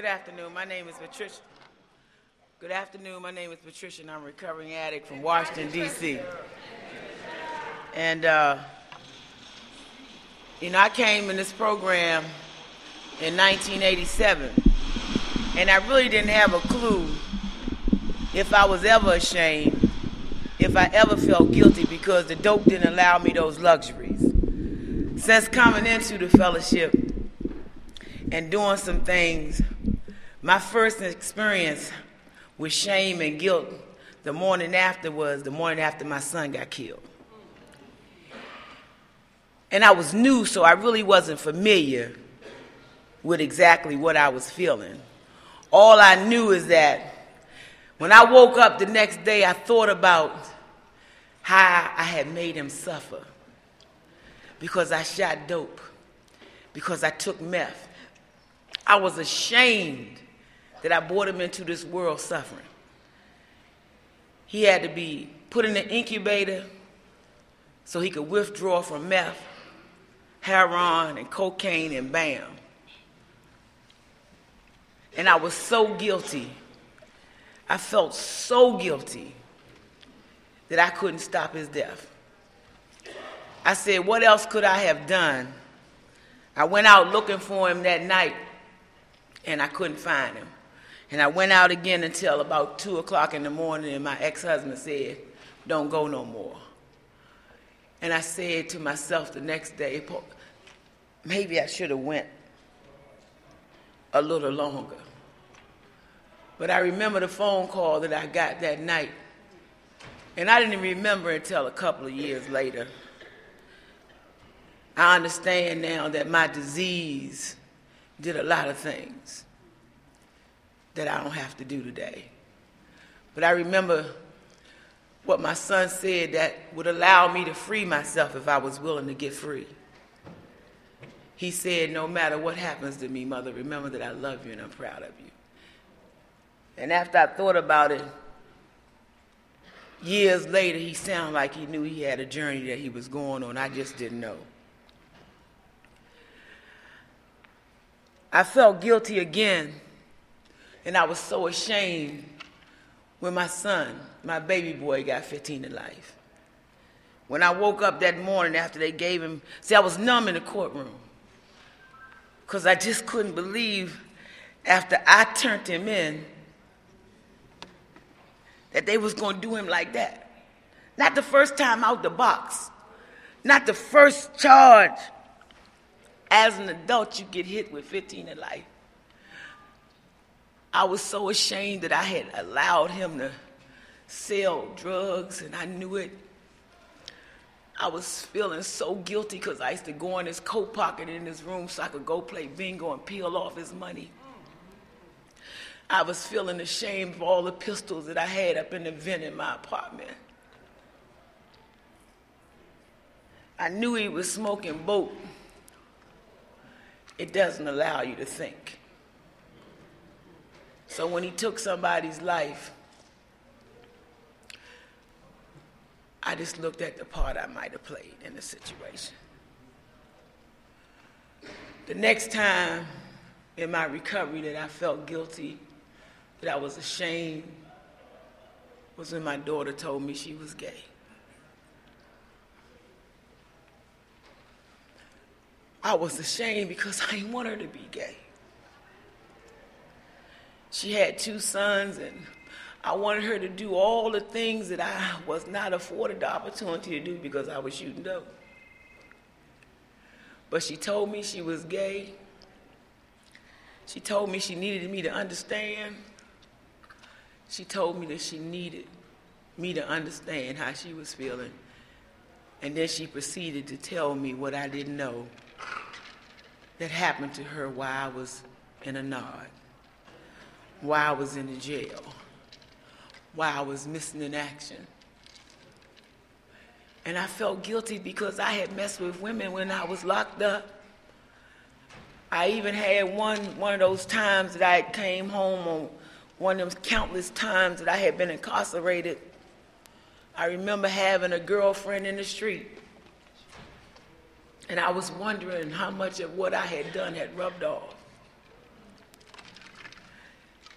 Good afternoon. My name is Patricia. Good afternoon. My name is Patricia, and I'm a recovering addict from Washington, D.C. And, I came in this program in 1987, and I really didn't have a clue if I was ever ashamed, if I ever felt guilty, because the dope didn't allow me those luxuries. Since coming into the fellowship and doing some things, my first experience with shame and guilt the morning after was the morning after my son got killed. And I was new, so I really wasn't familiar with exactly what I was feeling. All I knew is that when I woke up the next day, I thought about how I had made him suffer because I shot dope, because I took meth. I was ashamed that I brought him into this world suffering. He had to be put in the incubator so he could withdraw from meth, heroin, and cocaine, and bam. And I was so guilty. I felt so guilty that I couldn't stop his death. I said, what else could I have done? I went out looking for him that night, and I couldn't find him. And I went out again until about 2 o'clock in the morning, and my ex-husband said, don't go no more. And I said to myself the next day, maybe I should have went a little longer. But I remember the phone call that I got that night, and I didn't remember until a couple of years later. I understand now that my disease did a lot of things that I don't have to do today. But I remember what my son said that would allow me to free myself if I was willing to get free. He said, no matter what happens to me, Mother, remember that I love you and I'm proud of you. And after I thought about it, years later, he sounded like he knew he had a journey that he was going on. I just didn't know. I felt guilty again, and I was so ashamed when my son, my baby boy, got 15 to life. When I woke up that morning after they gave him, I was numb in the courtroom because I just couldn't believe after I turned him in that they was going to do him like that. Not the first time out the box, not the first charge. As an adult, you get hit with 15 to life. I was so ashamed that I had allowed him to sell drugs, and I knew it. I was feeling so guilty because I used to go in his coat pocket in his room so I could go play bingo and peel off his money. I was feeling ashamed of all the pistols that I had up in the vent in my apartment. I knew he was smoking boke. It doesn't allow you to think. So when he took somebody's life, I just looked at the part I might have played in the situation. The next time in my recovery that I felt guilty, that I was ashamed, was when my daughter told me she was gay. I was ashamed because I didn't want her to be gay. She had 2 sons, and I wanted her to do all the things that I was not afforded the opportunity to do because I was shooting dope. But she told me she was gay. She told me she needed me to understand. She told me that she needed me to understand how she was feeling. And then she proceeded to tell me what I didn't know that happened to her while I was in a NOD, while I was in the jail, while I was missing in action. And I felt guilty because I had messed with women when I was locked up. I even had one of those times that I came home on one of those countless times that I had been incarcerated. I remember having a girlfriend in the street. And I was wondering how much of what I had done had rubbed off.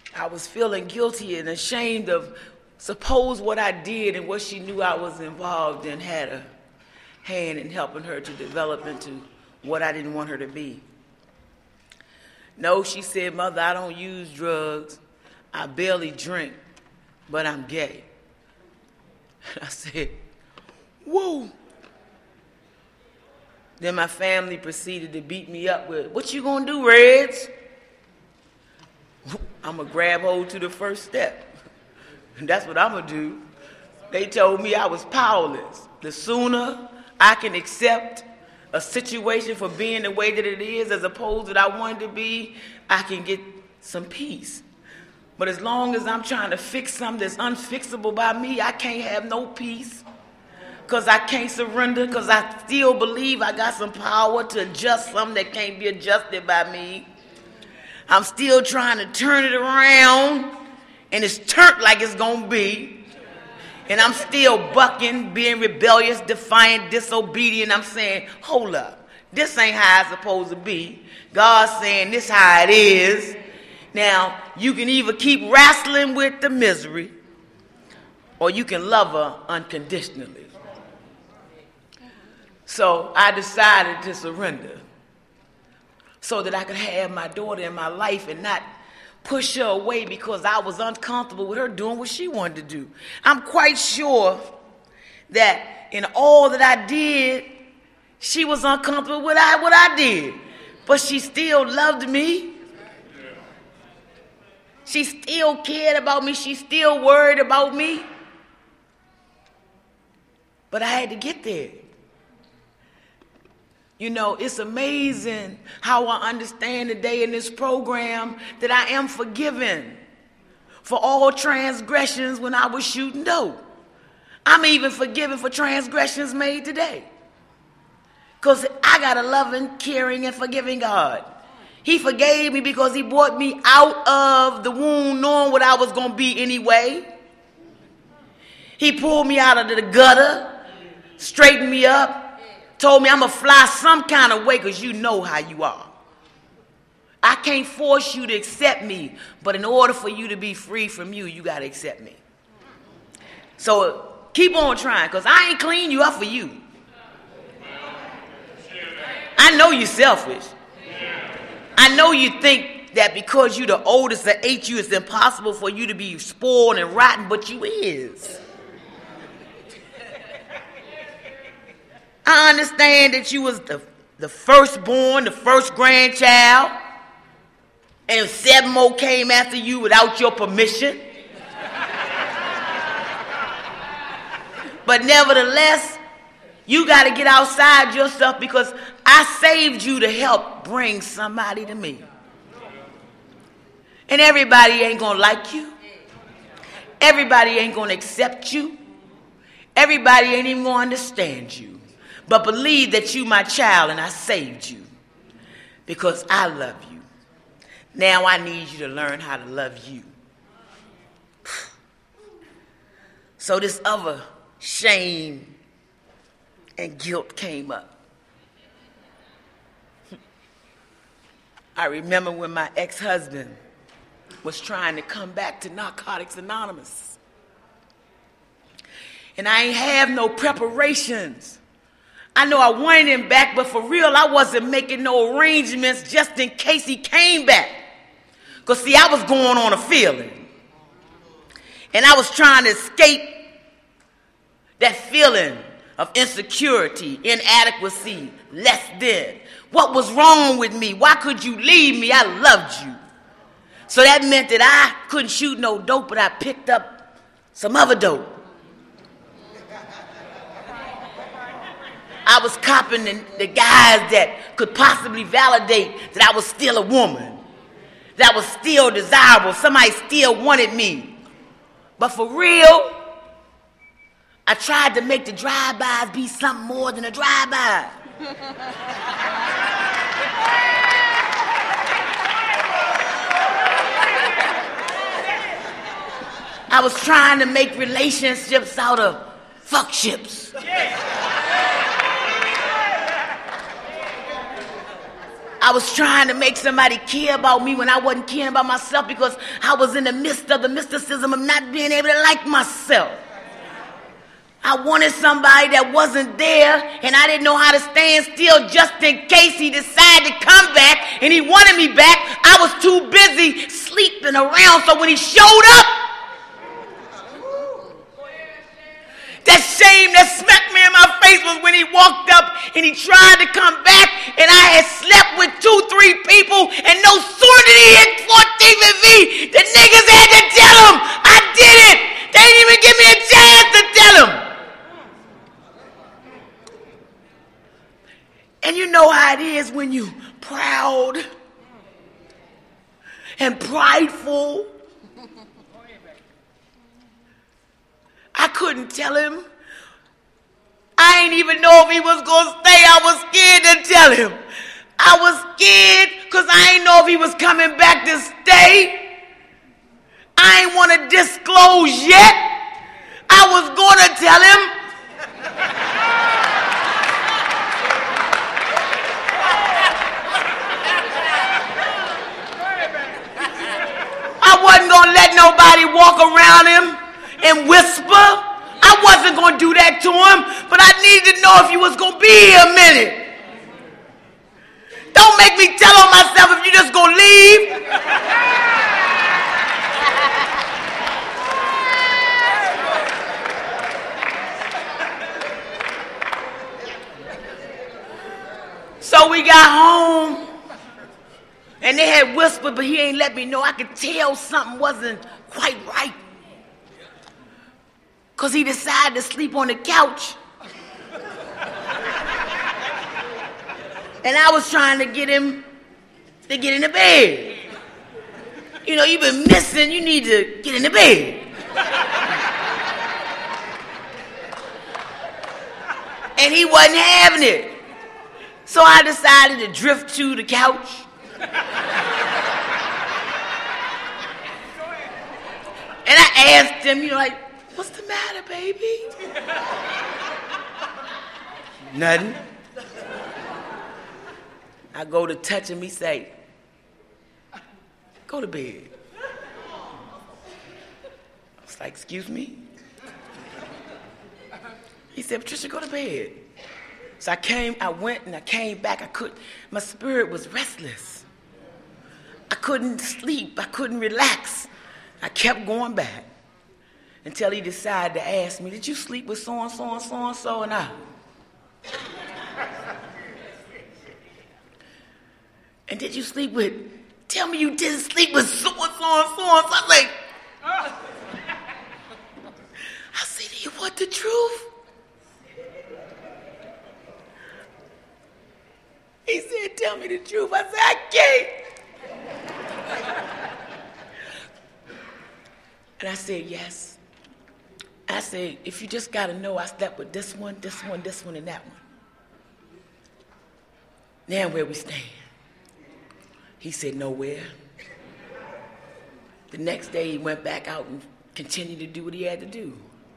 I was feeling guilty and ashamed of suppose what I did and what she knew I was involved in had a hand in helping her to develop into what I didn't want her to be. No, she said, Mother, I don't use drugs. I barely drink, but I'm gay. I said, whoa. Then my family proceeded to beat me up with, what you gonna do, Reds? I'm gonna grab hold to the first step. And that's what I'm gonna do. They told me I was powerless. The sooner I can accept a situation for being the way that it is as opposed to what I wanted to be, I can get some peace. But as long as I'm trying to fix something that's unfixable by me, I can't have no peace. Because I can't surrender, because I still believe I got some power to adjust something that can't be adjusted by me. I'm still trying to turn it around, and it's turned like it's going to be. And I'm still bucking, being rebellious, defiant, disobedient. I'm saying, hold up, this ain't how it's supposed to be. God's saying this how it is. Now, you can either keep wrestling with the misery, or you can love her unconditionally. So I decided to surrender so that I could have my daughter in my life and not push her away because I was uncomfortable with her doing what she wanted to do. I'm quite sure that in all that I did, she was uncomfortable with what I did. But she still loved me. She still cared about me. She still worried about me. But I had to get there. You know, it's amazing how I understand today in this program that I am forgiven for all transgressions when I was shooting dope. I'm even forgiven for transgressions made today. Because I got a loving, caring, and forgiving God. He forgave me because he brought me out of the womb knowing what I was going to be anyway. He pulled me out of the gutter, straightened me up, told me I'm going to fly some kind of way because you know how you are. I can't force you to accept me, but in order for you to be free from you, you got to accept me. So keep on trying because I ain't clean you up for you. I know you're selfish. I know you think that because you're the oldest of 8, it's impossible for you to be spoiled and rotten, but you is. I understand that you was the firstborn, the first grandchild, and 7 more came after you without your permission. But nevertheless, you got to get outside yourself because I saved you to help bring somebody to me. And everybody ain't going to like you. Everybody ain't going to accept you. Everybody ain't even going to understand you. But believe that you my child and I saved you because I love you. Now I need you to learn how to love you. So this other shame and guilt came up. I remember when my ex-husband was trying to come back to Narcotics Anonymous. And I ain't have no preparations. I know I wanted him back, but for real, I wasn't making no arrangements just in case he came back. Because, see, I was going on a feeling. And I was trying to escape that feeling of insecurity, inadequacy, less than. What was wrong with me? Why could you leave me? I loved you. So that meant that I couldn't shoot no dope, but I picked up some other dope. I was copping the guys that could possibly validate that I was still a woman, that I was still desirable, somebody still wanted me. But for real, I tried to make the drive-bys be something more than a drive-by. I was trying to make relationships out of fuckships. I I was trying to make somebody care about me when I wasn't caring about myself because I was in the midst of the mysticism of not being able to like myself. I wanted somebody that wasn't there, and I didn't know how to stand still just in case he decided to come back, and he wanted me back. I was too busy sleeping around, so when he showed up, that shame that smacked me in my face was when he walked up and he tried to come back, and I had slept with 2-3 people, and no sooner did he hit 14 with me, the niggas had to tell him I did it. They didn't even give me a chance to tell him. And you know how it is when you proud and prideful. I couldn't tell him. I ain't even know if he was going to stay. I was scared to tell him. I was scared because I ain't know if he was coming back to stay. I ain't want to disclose yet. I was going to tell him. I wasn't going to let nobody walk around him and whisper. I wasn't going to do that to him, but I needed to know if he was going to be here a minute. Don't make me tell on myself if you just going to leave. So we got home. And they had whispered, but he ain't let me know. I could tell something wasn't quite right. Because he decided to sleep on the couch. And I was trying to get him to get in the bed. You know, you've been missing. You need to get in the bed. And he wasn't having it. So I decided to drift to the couch. And I asked him, you know, like, what's the matter, baby? Nothing. I go to touch him, he say, go to bed. I was like, excuse me? He said, Patricia, go to bed. So I went and I came back. My spirit was restless. I couldn't sleep. I couldn't relax. I kept going back until he decided to ask me, did you sleep with so-and-so and so-and-so? And I. And did you sleep with, tell me you didn't sleep with so-and-so and so-and-so. I was like, I said, do you want the truth? He said, tell me the truth. I said, I can't. And I said, yes. I said, if you just got to know, I slept with this one, this one, this one, and that one. Now where we stand? He said, nowhere. The next day he went back out and continued to do what he had to do.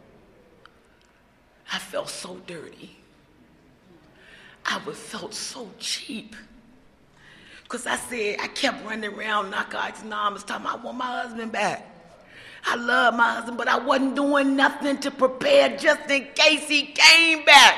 I felt so dirty. I felt so cheap. Because I kept running around Narcotics Anonymous talking about I want my husband back. I love my husband, but I wasn't doing nothing to prepare just in case he came back.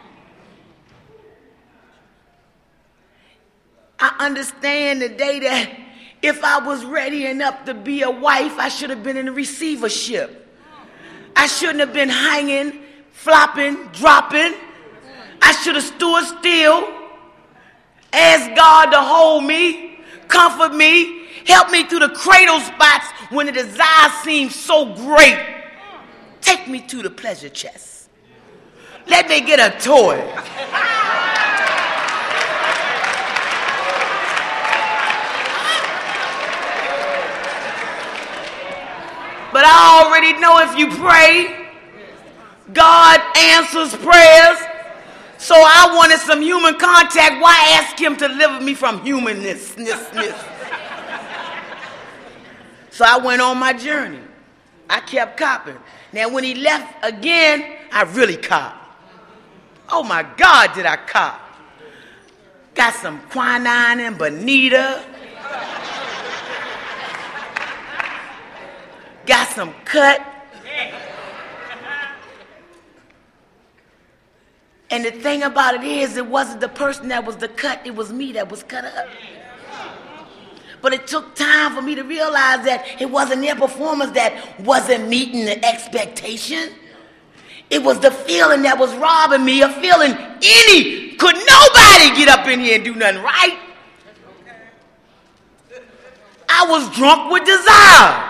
I understand today that if I was ready enough to be a wife, I should have been in a receivership. I shouldn't have been hanging, flopping, dropping. I should have stood still, asked God to hold me, comfort me, help me through the cradle spots when the desire seems so great. Take me to the pleasure chest. Let me get a toy. But I already know if you pray, God answers prayers. So I wanted some human contact. Why ask him to deliver me from humanness? So I went on my journey. I kept copping. Now when he left again, I really copped. Oh my God, did I cop. got some quinine and bonita, got some cut. And the thing about it is, it wasn't the person that was the cut, it was me that was cut up. But it took time for me to realize that it wasn't their performance that wasn't meeting the expectation. It was the feeling that was robbing me of feeling any. Could nobody get up in here and do nothing right? I was drunk with desire.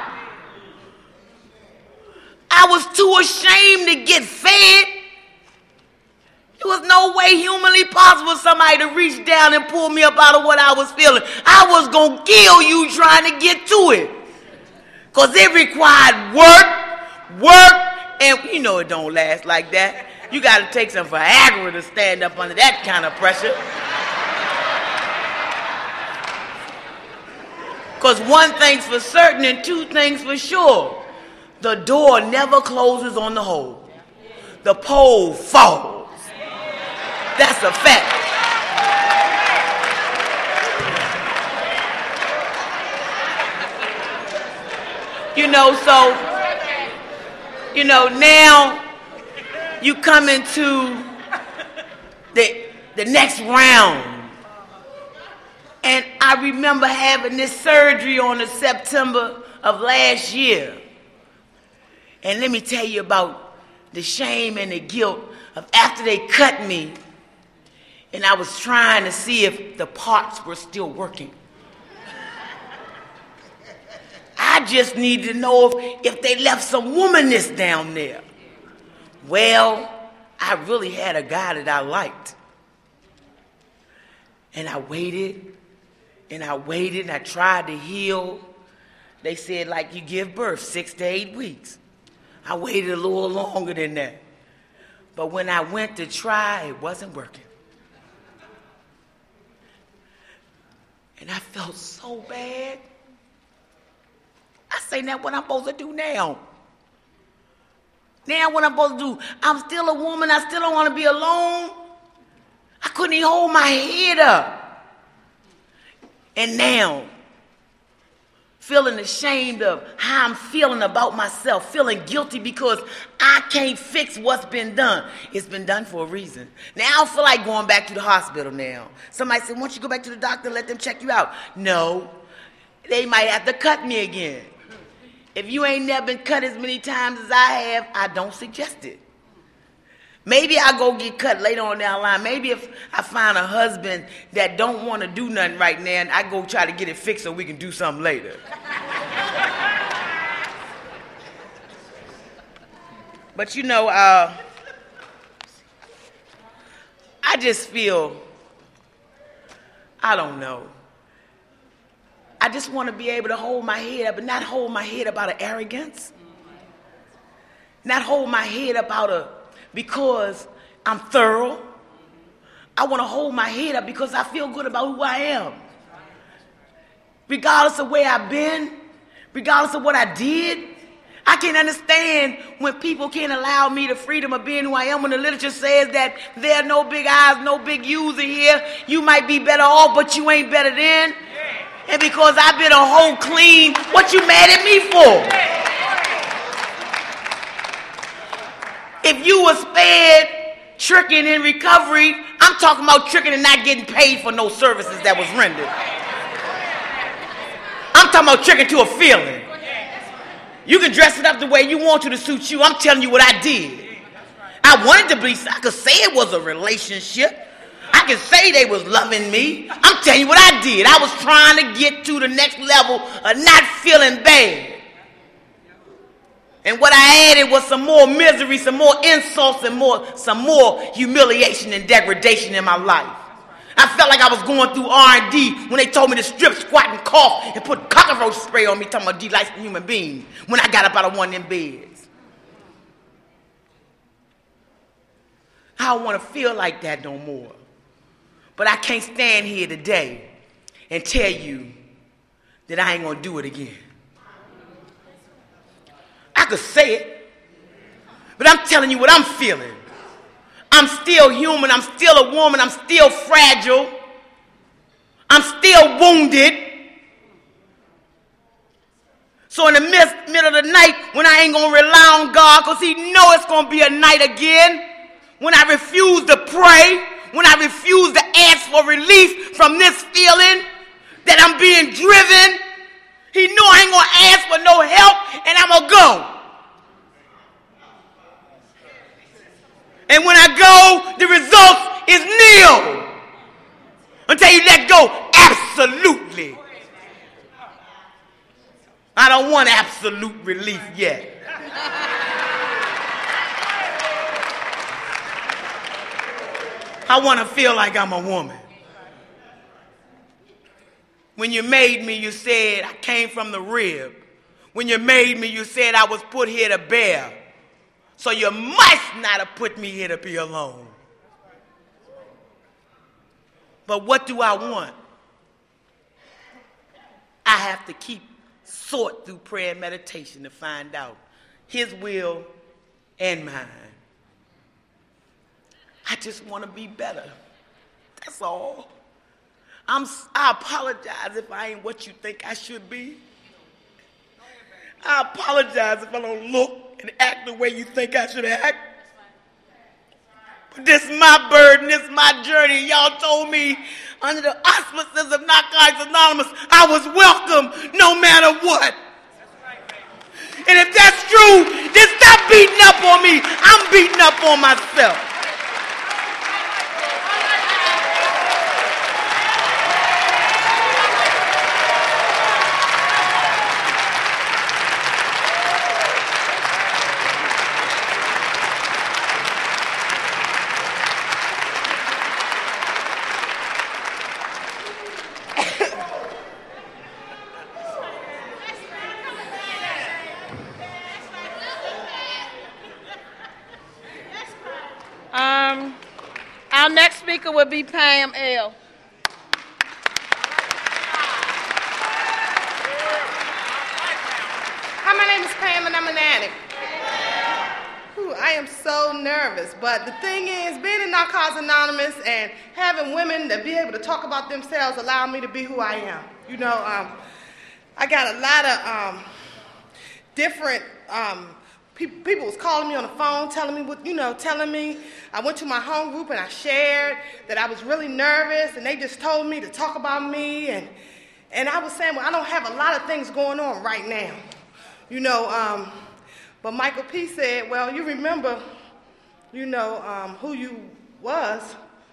I was too ashamed to get fed. There was no way humanly possible for somebody to reach down and pull me up out of what I was feeling. I was going to kill you trying to get to it. Because it required work, and you know it don't last like that. You got to take some Viagra to stand up under that kind of pressure. Because one thing's for certain and two things for sure. The door never closes on the hole. The pole falls. That's a fact. Now you come into the next round. And I remember having this surgery on the September of last year. And let me tell you about the shame and the guilt of after they cut me, and I was trying to see if the parts were still working. I just needed to know if they left some womanness down there. Well, I really had a guy that I liked. And I waited, and I tried to heal. They said, like, you give birth 6 to 8 weeks. I waited a little longer than that. But when I went to try, it wasn't working. And I felt so bad. I say, now what I'm supposed to do now? Now what I'm supposed to do? I'm still a woman. I still don't want to be alone. I couldn't even hold my head up. And now, feeling ashamed of how I'm feeling about myself, feeling guilty because I can't fix what's been done. It's been done for a reason. Now I don't feel like going back to the hospital now. Somebody said, why don't you go back to the doctor and let them check you out? No, they might have to cut me again. If you ain't never been cut as many times as I have, I don't suggest it. Maybe I'll go get cut later on down the line. Maybe if I find a husband that don't want to do nothing right now, and I go try to get it fixed so we can do something later. But I just feel, I don't know. I just want to be able to hold my head up and not hold my head up out of arrogance. Not hold my head up because I'm thorough. I want to hold my head up because I feel good about who I am. Regardless of where I've been, regardless of what I did, I can't understand when people can't allow me the freedom of being who I am when the literature says that there are no big I's, no big U's in here. You might be better off, but you ain't better than. And because I've been a whole clean, what you mad at me for? If you was spared tricking in recovery, I'm talking about tricking and not getting paid for no services that was rendered. I'm talking about tricking to a feeling. You can dress it up the way you want to suit you. I'm telling you what I did. I wanted to be, I could say it was a relationship. I could say they was loving me. I'm telling you what I did. I was trying to get to the next level of not feeling bad. And what I added was some more misery, some more insults, and some more humiliation and degradation in my life. I felt like I was going through R&D when they told me to strip, squat, and cough and put cockroach spray on me, talking about D-like human being, when I got up out of one of them beds. I don't want to feel like that no more. But I can't stand here today and tell you that I ain't going to do it again. I could say it, but I'm telling you what I'm feeling. I'm still human. I'm still a woman. I'm still fragile. I'm still wounded. So in the middle of the night, when I ain't going to rely on God, because he know it's going to be a night again, when I refuse to pray, when I refuse to ask for relief from this feeling that I'm being driven, he know I ain't going to ask for no help, and I'm going to go. And when I go, the result is nil. Until you let go, absolutely. I don't want absolute relief yet. I want to feel like I'm a woman. When you made me, you said I came from the rib. When you made me, you said I was put here to bear. So you must not have put me here to be alone. But what do I want? I have to keep sort through prayer and meditation to find out his will and mine. I just want to be better. That's all. I apologize if I ain't what you think I should be. I apologize if I don't look and act the way you think I should act. But this is my burden, this is my journey. Y'all told me under the auspices of Narcotics Anonymous, I was welcome no matter what. And if that's true, then stop beating up on me. I'm beating up on myself. Our next speaker will be Pam L. Hi, my name is Pam and I'm an addict. I am so nervous, but the thing is, being in Narcotics Anonymous and having women to be able to talk about themselves allow me to be who I am. You know, I got a lot of different people was calling me on the phone, telling me I went to my home group and I shared that I was really nervous, and they just told me to talk about me, and I was saying, well, I don't have a lot of things going on right now, but Michael P. said, well, you remember, who you was.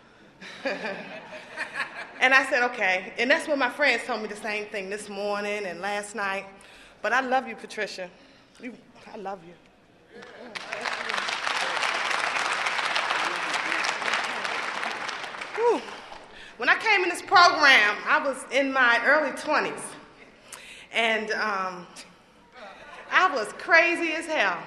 And I said, okay, and that's when my friends told me the same thing this morning and last night, but I love you, Patricia. I love you. Whew. When I came in this program, I was in my early 20s, and I was crazy as hell.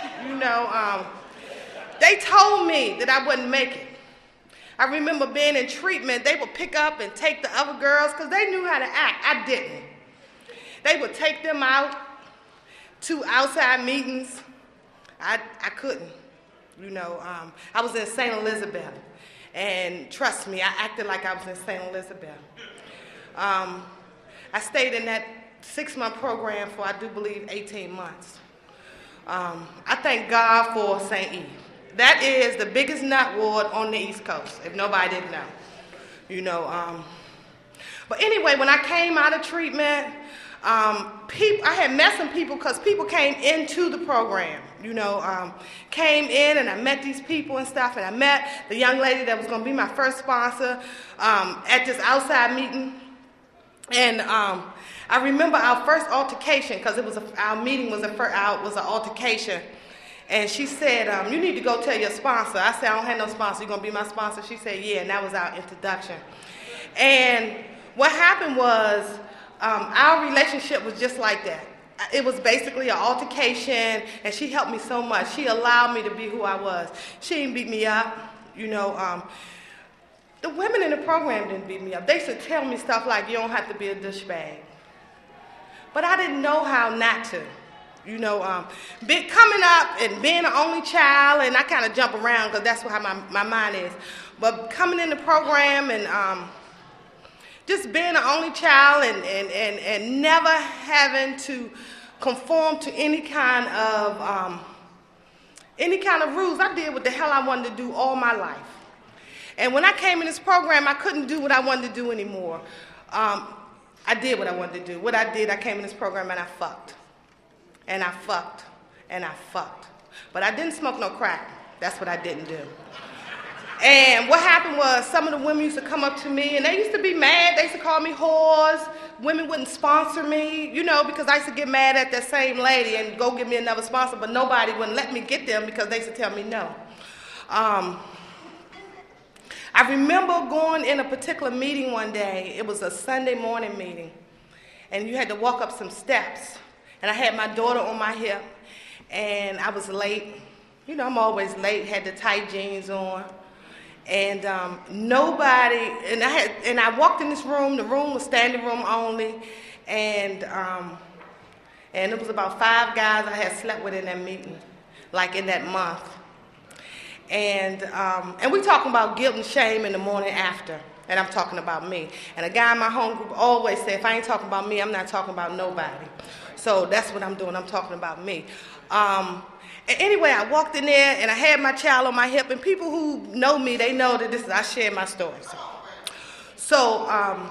They told me that I wouldn't make it. I remember being in treatment, they would pick up and take the other girls because they knew how to act. I didn't. They would take them out to outside meetings. I couldn't. I was in St. Elizabeth, and trust me, I acted like I was in St. Elizabeth. I stayed in that 6-month program for, I do believe, 18 months. I thank God for St. Eve. That is the biggest nut ward on the East Coast, if nobody didn't know. But anyway, when I came out of treatment, I had met some people because people came into the program, came in, and I met these people and stuff, and I met the young lady that was going to be my first sponsor at this outside meeting. And I remember our first altercation, because our meeting was an altercation. And she said, you need to go tell your sponsor. I said, I don't have no sponsor. You going to be my sponsor? She said, yeah, and that was our introduction. And what happened was our relationship was just like that. It was basically an altercation, and she helped me so much. She allowed me to be who I was. She didn't beat me up. The women in the program didn't beat me up. They used to tell me stuff like, you don't have to be a douchebag. But I didn't know how not to. Coming up and being an only child, and I kind of jump around because that's how my mind is. But coming in the program and just being an only child and never having to conform to any kind of rules. I did what the hell I wanted to do all my life. And when I came in this program, I couldn't do what I wanted to do anymore. I did what I wanted to do. What I did, I came in this program and I fucked. And I fucked. And I fucked. But I didn't smoke no crack. That's what I didn't do. And what happened was some of the women used to come up to me and they used to be mad. They used to call me whores. Women wouldn't sponsor me, because I used to get mad at that same lady and go get me another sponsor, but nobody wouldn't let me get them because they used to tell me no. I remember going in a particular meeting one day. It was a Sunday morning meeting, and you had to walk up some steps. And I had my daughter on my hip, and I was late. I'm always late, had the tight jeans on. And nobody, and I walked in this room. The room was standing room only, and it was about 5 guys I had slept with in that meeting, like in that month. And we talking about guilt and shame in the morning after, and I'm talking about me. And a guy in my home group always said, if I ain't talking about me, I'm not talking about nobody. So that's what I'm doing. I'm talking about me. And anyway, I walked in there and I had my child on my hip, and people who know me, they know that I share my stories. So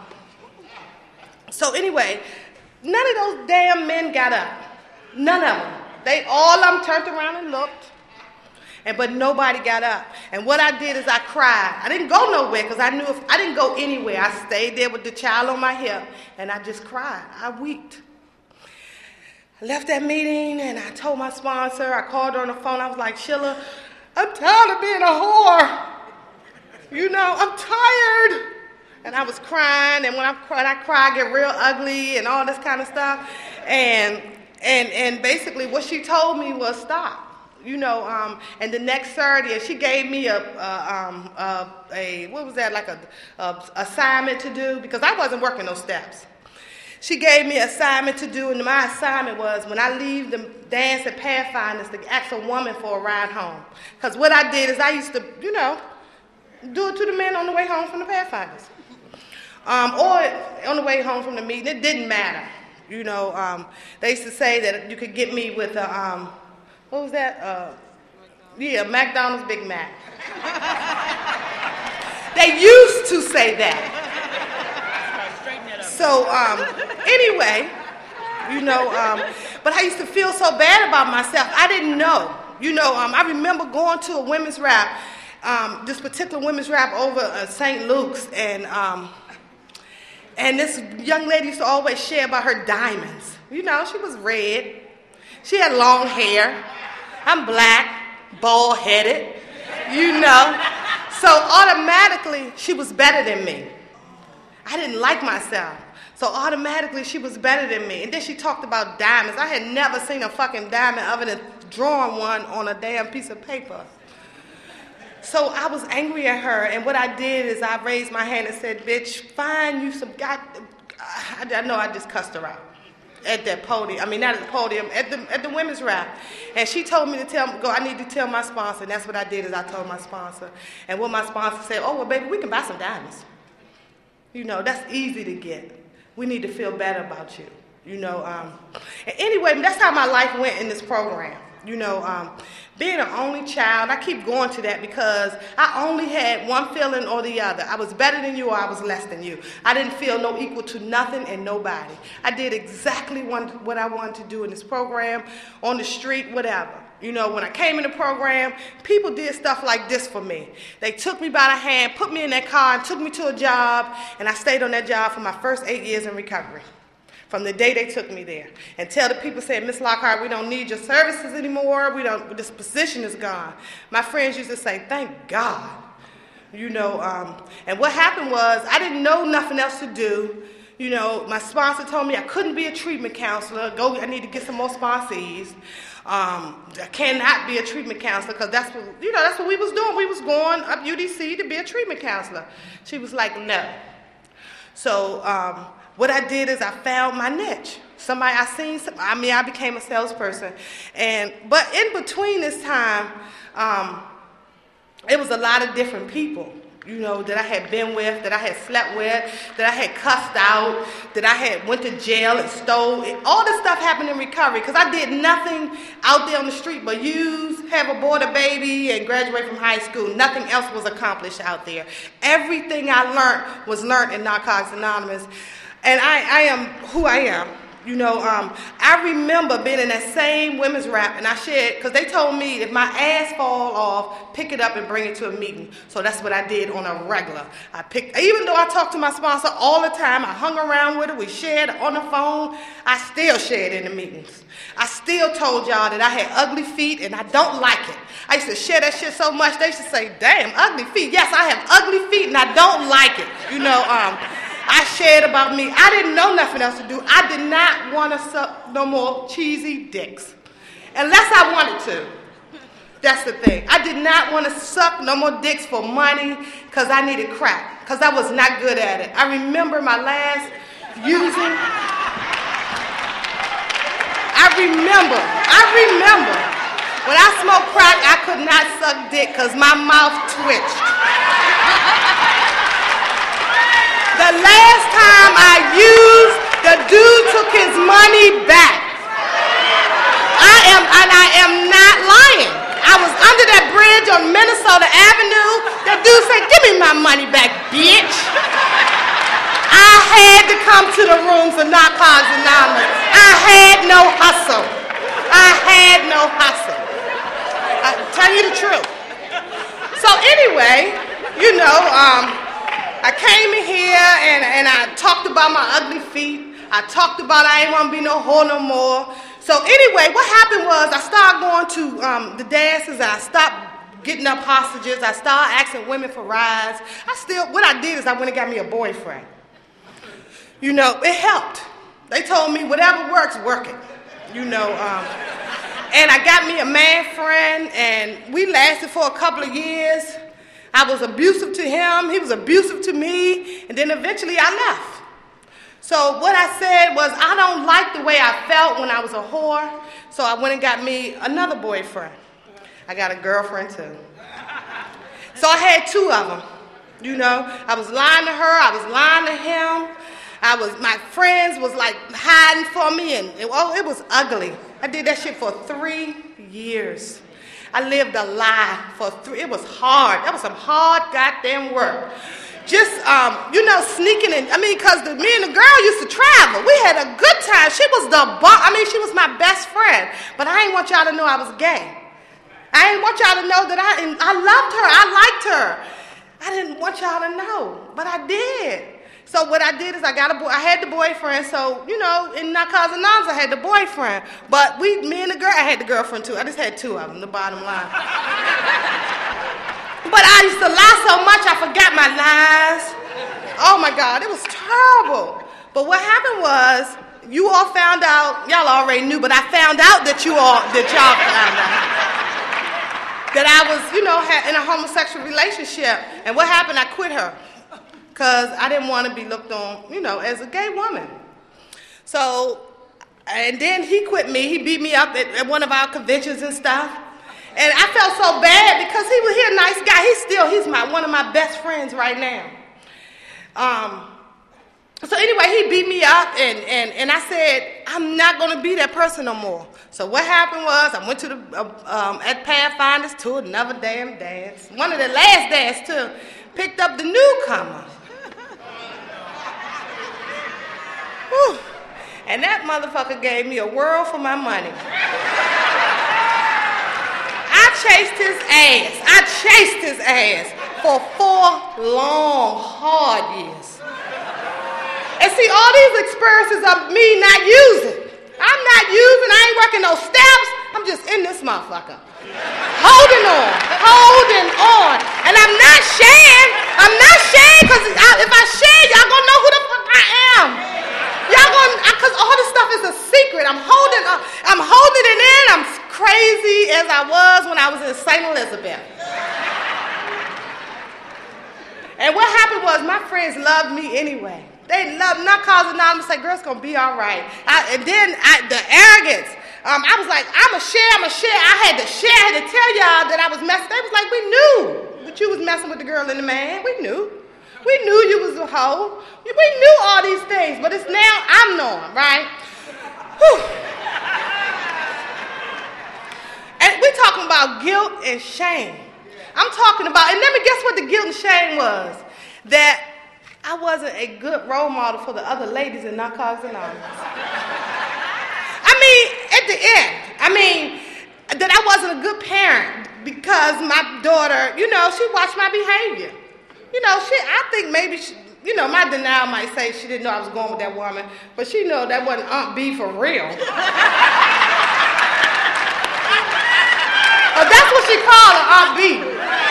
anyway, none of those damn men got up. None of them. They all of them turned around and looked, but nobody got up. And what I did is I cried. I didn't go nowhere because I knew if I didn't go anywhere, I stayed there with the child on my hip, and I just cried. I wept. I left that meeting and I told my sponsor, I called her on the phone, I was like, Sheila, I'm tired of being a whore. I'm tired. And I was crying, and when I cry, I get real ugly and all this kind of stuff. And basically what she told me was stop. And the next Saturday, she gave me a assignment to do, because I wasn't working those steps. She gave me an assignment to do, and my assignment was when I leave the dance at Pathfinders to ask a woman for a ride home. Because what I did is I used to, do it to the men on the way home from the Pathfinders. Or on the way home from the meeting. It didn't matter. They used to say that you could get me with a, what was that? McDonald's Big Mac. They used to say that. So, anyway, but I used to feel so bad about myself. I didn't know. I remember going to a women's rap, this particular women's rap over St. Luke's, and this young lady used to always share about her diamonds. She was red. She had long hair. I'm black, bald-headed, So automatically, she was better than me. I didn't like myself. So automatically she was better than me. And then she talked about diamonds. I had never seen a fucking diamond other than drawing one on a damn piece of paper. So I was angry at her, and what I did is I raised my hand and said, bitch, find you some I know I just cussed her out at that podium. I mean, not at the podium, at the women's rap. And she told me to I need to tell my sponsor. And that's what I did is I told my sponsor. And what my sponsor said, oh, well, baby, we can buy some diamonds. That's easy to get. We need to feel better about you. Anyway, that's how my life went in this program. Being an only child, I keep going to that because I only had one feeling or the other. I was better than you or I was less than you. I didn't feel no equal to nothing and nobody. I did exactly what I wanted to do in this program, on the street, whatever. When I came in the program, people did stuff like this for me. They took me by the hand, put me in that car, and took me to a job, and I stayed on that job for my first 8 years in recovery, from the day they took me there. Until the people said, Miss Lockhart, we don't need your services anymore. This position is gone. My friends used to say, thank God. And what happened was I didn't know nothing else to do. My sponsor told me I couldn't be a treatment counselor. I need to get some more sponsees. I cannot be a treatment counselor because that's what we was doing. We was going up UDC to be a treatment counselor. She was like, no. So what I did is I found my niche. I became a salesperson. But in between this time, it was a lot of different people. you know, that I had been with, that I had slept with, that I had cussed out, that I had went to jail and stole. All this stuff happened in recovery because I did nothing out there on the street but use, have a boy, a baby, and graduate from high school. Nothing else was accomplished out there. Everything I learned was learned in Narcotics Anonymous. And I am who I am. You know, I remember being in that same women's rap, and I shared, because they told me if my ass fall off, pick it up and bring it to a meeting. So that's what I did on a regular. Even though I talked to my sponsor all the time, I hung around with her, we shared on the phone, I still shared in the meetings. I still told y'all that I had ugly feet, and I don't like it. I used to share that shit so much, they used to say, damn, ugly feet. Yes, I have ugly feet, and I don't like it. You know, I shared about me. I didn't know nothing else to do. I did not want to suck no more cheesy dicks. Unless I wanted to. That's the thing. I did not want to suck no more dicks for money because I needed crack. Because I was not good at it. I remember my last using. I remember. When I smoked crack, I could not suck dick because my mouth twitched. The last time I used, the dude took his money back. I am not lying. I was under that bridge on Minnesota Avenue. That dude said, give me my money back, bitch. I had to come to the rooms of Narcotics Anonymous. I had no hustle. I tell you the truth. So anyway, you know, I came in here and I talked about my ugly feet. I talked about I ain't want to be no whore no more. So anyway, what happened was I started going to the dances and I stopped getting up hostages. I started asking women for rides. What I did is I went and got me a boyfriend. You know, it helped. They told me whatever works, work it. You know, and I got me a man friend and we lasted for a couple of years. I was abusive to him, he was abusive to me, and then eventually I left. So what I said was, I don't like the way I felt when I was a whore, so I went and got me another boyfriend. I got a girlfriend too. So I had two of them, you know. I was lying to her, I was lying to him. My friends was like hiding for me, and it was ugly. I did that shit for 3 years. I lived a lie it was hard. That was some hard goddamn work. Just, you know, sneaking in. Because me and the girl used to travel. We had a good time. She was she was my best friend. But I didn't want y'all to know I was gay. I didn't want y'all to know that I loved her. I liked her. I didn't want y'all to know, but I did. So what I did is I had the boyfriend. So, you know, in Narcotics Anonymous, I had the boyfriend. But me and the girl, I had the girlfriend too. I just had two of them, the bottom line. But I used to lie so much, I forgot my lies. Oh my God, it was terrible. But what happened was, you all found out, y'all already knew, but I found out that y'all found out. That I was, you know, in a homosexual relationship. And what happened, I quit her. Because I didn't want to be looked on, you know, as a gay woman. So, and then he quit me. He beat me up at one of our conventions and stuff. And I felt so bad because he a nice guy. He's one of my best friends right now. So anyway, he beat me up and I said, I'm not going to be that person no more. So what happened was I went to at Pathfinders to another damn dance. One of the last dance too. Picked up the newcomer. Whew. And that motherfucker gave me a world for my money. I chased his ass for 4 long, hard years. And see, all these experiences of me not using. I'm not using, I ain't working no steps. I'm just in this motherfucker. Holding on. And I'm not sharing because if I share, y'all gonna know who the fuck I am. Because all this stuff is a secret. I'm holding it in. I'm crazy as I was when I was in St. Elizabeth. And what happened was my friends loved me anyway. They loved Narcotics Anonymous. Say, girl's gonna be all right. And then the arrogance. I was like, I'm a share. I had to tell y'all that I was messing. They was like, we knew that you was messing with the girl and the man. We knew. We knew you was a hoe. We knew all these things, but it's now I'm knowing, right? Whew. And we're talking about guilt and shame. I'm talking about, and let me guess what the guilt and shame was. That I wasn't a good role model for the other ladies in Narcotics Anonymous. I mean, at the end, that I wasn't a good parent because my daughter, she watched my behavior. I think maybe my denial might say she didn't know I was going with that woman, but she know that wasn't Aunt B for real. But that's what she called her, Aunt B.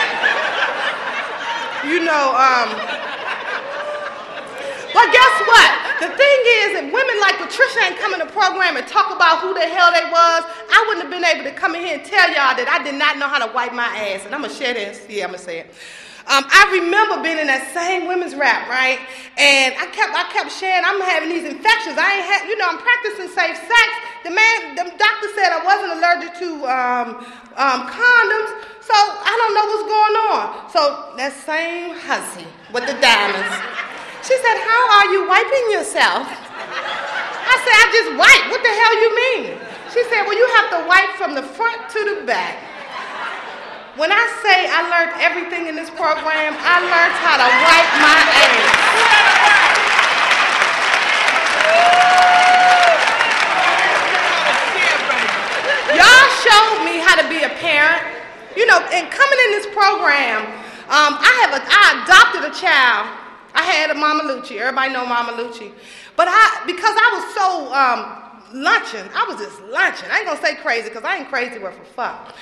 But guess what? The thing is, if women like Patricia ain't come in the program and talk about who the hell they was, I wouldn't have been able to come in here and tell y'all that I did not know how to wipe my ass. And I'm going to share this. Yeah, I'm going to say it. I remember being in that same women's rap, right? And I kept sharing, I'm having these infections. I'm practicing safe sex. The doctor said I wasn't allergic to condoms, so I don't know what's going on. So that same hussy with the diamonds, she said, how are you wiping yourself? I said, I just wipe. What the hell you mean? She said, well, you have to wipe from the front to the back. When I say I learned everything in this program, I learned how to wipe my ass. Y'all showed me how to be a parent. And coming in this program, I adopted a child. I had a Mama Lucci. Everybody know Mama Lucci. But because I was so lunching, I was just lunching. I ain't gonna say crazy because I ain't crazy worth a fuck.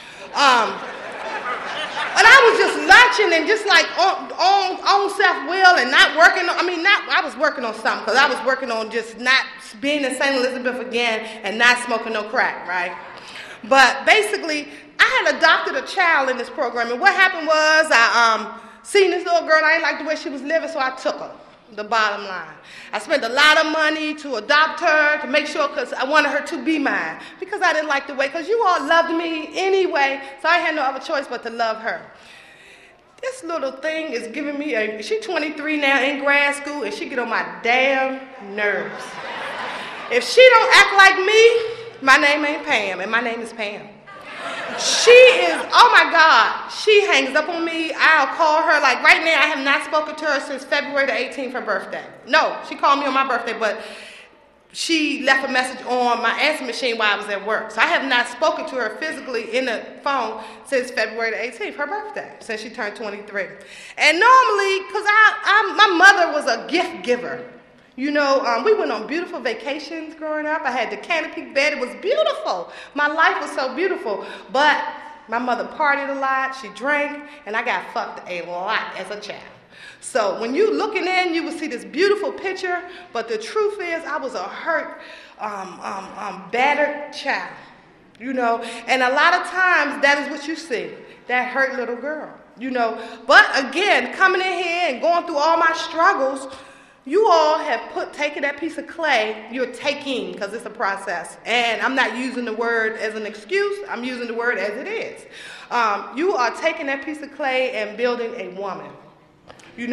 But I was just lunching and just like on self-will and not working on, I was working on something because I was working on just not being in St. Elizabeth again and not smoking no crack, right? But basically, I had adopted a child in this program, and what happened was I seen this little girl, and I didn't like the way she was living, so I took her. The bottom line. I spent a lot of money to adopt her, to make sure, because I wanted her to be mine, because I didn't like the way, because you all loved me anyway, so I had no other choice but to love her. This little thing is giving me she's 23 now in grad school, and she get on my damn nerves. If she don't act like me, my name ain't Pam, and my name is Pam. She is, oh my God, she hangs up on me. I'll call her, like right now I have not spoken to her since February the 18th, her birthday. No, she called me on my birthday, but she left a message on my answer machine while I was at work. So I have not spoken to her physically in the phone since February the 18th, her birthday, since she turned 23. And normally, because my mother was a gift giver. We went on beautiful vacations growing up. I had the canopy bed. It was beautiful. My life was so beautiful. But my mother partied a lot. She drank. And I got fucked a lot as a child. So when you looking in, you will see this beautiful picture. But the truth is, I was a hurt, battered child. And a lot of times, that is what you see. That hurt little girl. But again, coming in here and going through all my struggles, you all have taken that piece of clay, you're taking, because it's a process. And I'm not using the word as an excuse, I'm using the word as it is. You are taking that piece of clay and building a woman. And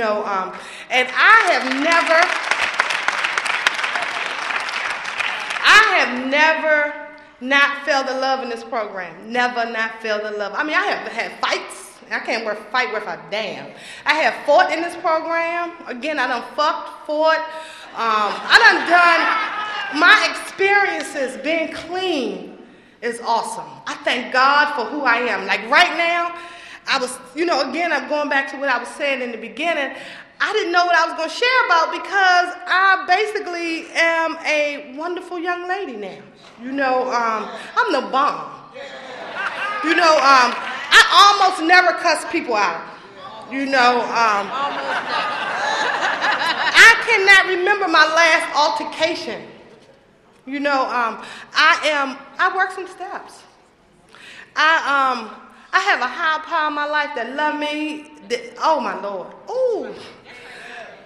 I have never not felt the love in this program. Never not felt the love. I have had fights. I can't fight worth a damn. I have fought in this program. Again, I done fought. My experiences being clean is awesome. I thank God for who I am. Like right now, I was, again, I'm going back to what I was saying in the beginning. I didn't know what I was going to share about because I basically am a wonderful young lady now. I'm the bomb. I almost never cuss people out. I cannot remember my last altercation. I work some steps. I have a high power in my life that love me. Oh my Lord. Ooh.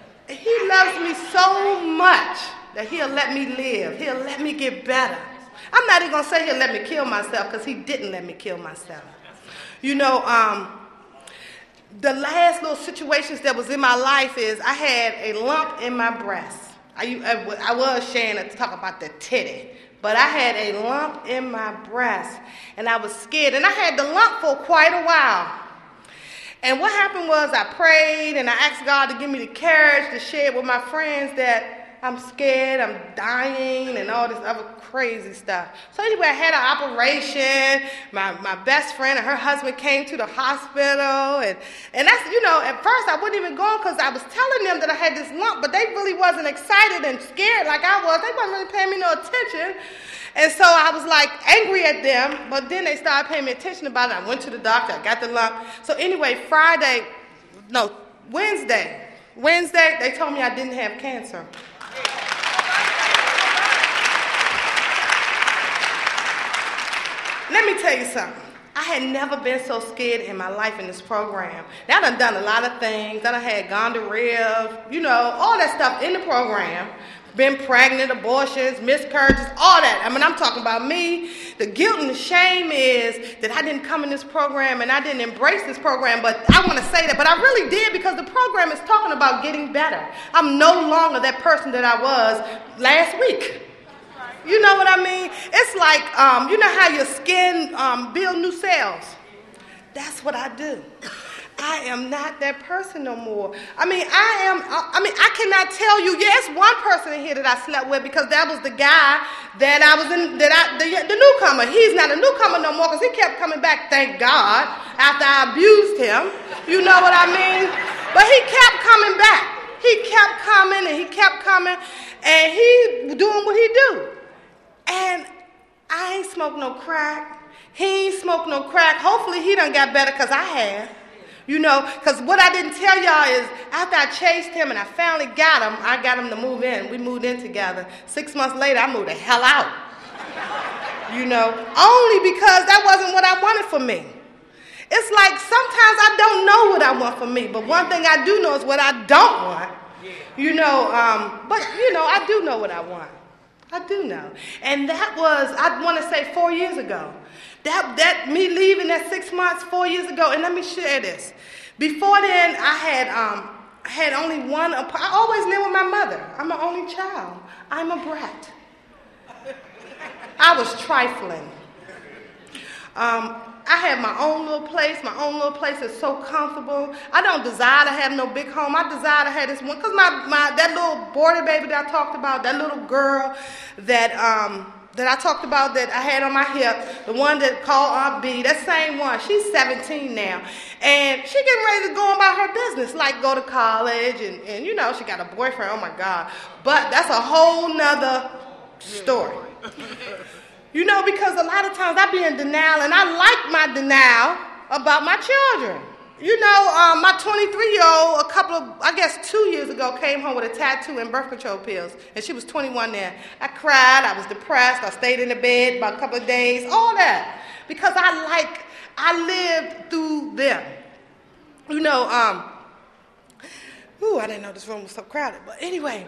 He loves me so much that he'll let me live. He'll let me get better. I'm not even going to say he'll let me kill myself because he didn't let me kill myself. You know, the last little situations that was in my life is I had a lump in my breast. I was ashamed to talk about the titty, but I had a lump in my breast, and I was scared, and I had the lump for quite a while. And what happened was I prayed, and I asked God to give me the courage to share with my friends that I'm scared, I'm dying, and all this other crazy stuff. So anyway, I had an operation. My best friend and her husband came to the hospital. And that's, you know, at first I wouldn't even go because I was telling them that I had this lump, but they really wasn't excited and scared like I was. They wasn't really paying me no attention. And so I was like angry at them, but then they started paying me attention about it. I went to the doctor, I got the lump. So anyway, Wednesday, they told me I didn't have cancer. Let me tell you something. I had never been so scared in my life in this program. Now I done a lot of things. I had gonorrhea, you know, all that stuff in the program. Been pregnant, abortions, miscarriages, all that. I mean, I'm talking about me. The guilt and the shame is that I didn't come in this program and I didn't embrace this program, but I want to say that, but I really did because the program is talking about getting better. I'm no longer that person that I was last week. You know what I mean? It's like, you know how your skin build new cells? That's what I do. I am not that person no more. I cannot tell you, yes, one person in here that I slept with because that was the guy that I was in, the newcomer. He's not a newcomer no more because he kept coming back, thank God, after I abused him. You know what I mean? But he kept coming back. He kept coming and he kept coming and he doing what he do. And I ain't smoked no crack. He ain't smoked no crack. Hopefully he done got better because I have. You know, because what I didn't tell y'all is after I chased him and I finally got him, I got him to move in. We moved in together. 6 months later, I moved the hell out. You know, only because that wasn't what I wanted for me. It's like sometimes I don't know what I want for me, but one thing I do know is what I don't want. You know, but, you know, I do know what I want. I do know. And that was, I want to say 4 years ago. That me leaving that 6 months, 4 years ago, and let me share this. Before then, I had only one. I always lived with my mother. I'm an only child. I'm a brat. I was trifling. I had my own little place. My own little place is so comfortable. I don't desire to have no big home. I desire to have this one because that little border baby that I talked about, that little girl that I talked about that I had on my hip, the one that called Aunt B, that same one, she's 17 now. And she getting ready to go about her business, like go to college and you know, she got a boyfriend, oh my God. But that's a whole nother story. You know, because a lot of times I be in denial and I like my denial about my children. You know, my 23-year-old, 2 years ago, came home with a tattoo and birth control pills. And she was 21 then. I cried. I was depressed. I stayed in the bed about a couple of days. All that. Because I lived through them. You know, I didn't know this room was so crowded. But anyway,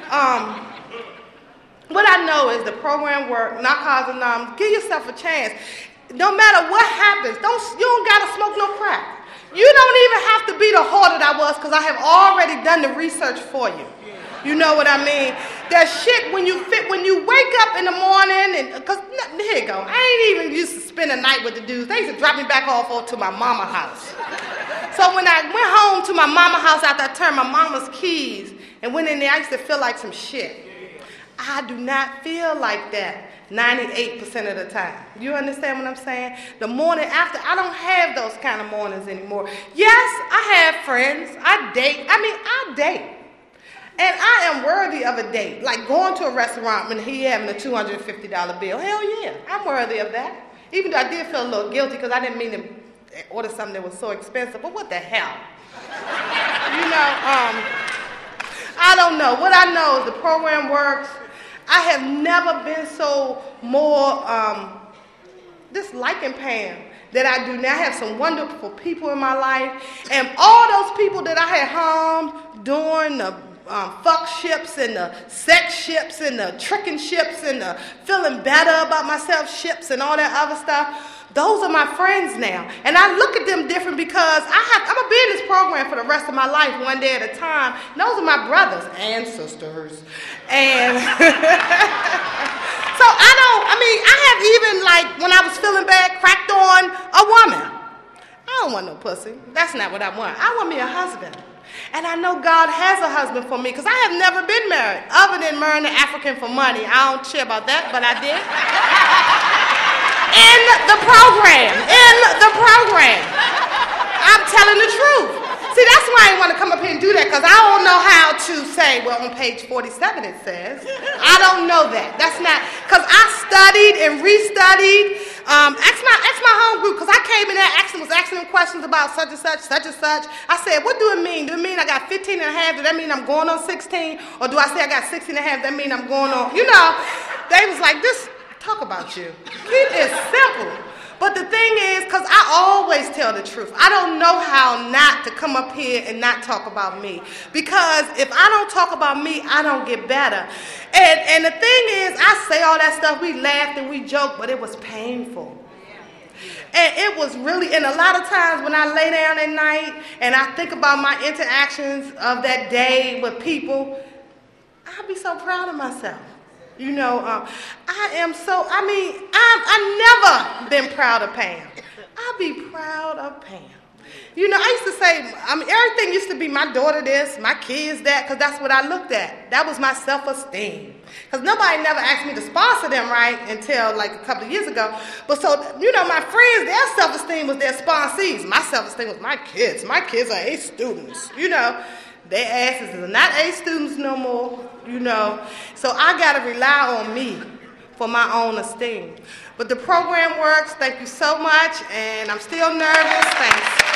what I know is the program work, Narcotics Anonymous, give yourself a chance. No matter what happens, you don't got to smoke no crack. You don't even have to be the whore that I was because I have already done the research for you. You know what I mean? That shit when you wake up in the morning and because here you go. I ain't even used to spend a night with the dudes. They used to drop me back off to my mama house. So when I went home to my mama house after I turned my mama's keys and went in there, I used to feel like some shit. I do not feel like that 98% of the time. You understand what I'm saying? The morning after, I don't have those kind of mornings anymore. Yes, I have friends. I date. I date. And I am worthy of a date. Like going to a restaurant and he having a $250 bill. Hell yeah, I'm worthy of that. Even though I did feel a little guilty because I didn't mean to order something that was so expensive. But what the hell? You know, I don't know. What I know is the program works. I have never been so more just liking Pam that I do now. I have some wonderful people in my life. And all those people that I had harmed during the fuck ships and the sex ships and the tricking ships and the feeling better about myself ships and all that other stuff. Those are my friends now. And I look at them different because I'm going to be in this program for the rest of my life, one day at a time. And those are my brothers and sisters. And so I have even, like, when I was feeling bad, cracked on a woman. I don't want no pussy. That's not what I want. I want me a husband. And I know God has a husband for me because I have never been married other than marrying an African for money. I don't care about that, but I did. In the program. I'm telling the truth. See, that's why I didn't want to come up here and do that, because I don't know how to say, well, on page 47 it says. I don't know that. That's not, because I studied and restudied. Ask my home group, because I came in there was asking them questions about such and such, such and such. I said, what do it mean? Do it mean I got 15 and a half? Does that mean I'm going on 16? Or do I say I got 16 and a half? That mean I'm going on, they was like, this, talk about you. Keep it simple. But the thing is, because I always tell the truth, I don't know how not to come up here and not talk about me. Because if I don't talk about me, I don't get better. And the thing is, I say all that stuff, we laughed and we joked, but it was painful. And it was really, and a lot of times when I lay down at night and I think about my interactions of that day with people, I'll be so proud of myself. I've never been proud of Pam. I'll be proud of Pam. I used to say, everything used to be my daughter this, my kids that, because that's what I looked at. That was my self-esteem. Because nobody never asked me to sponsor them, right, until like a couple of years ago. But so, my friends, their self-esteem was their sponsees. My self-esteem was my kids. My kids are A students, Their asses are not A students no more, So I got to rely on me for my own esteem. But the program works. Thank you so much. And I'm still nervous. Thanks.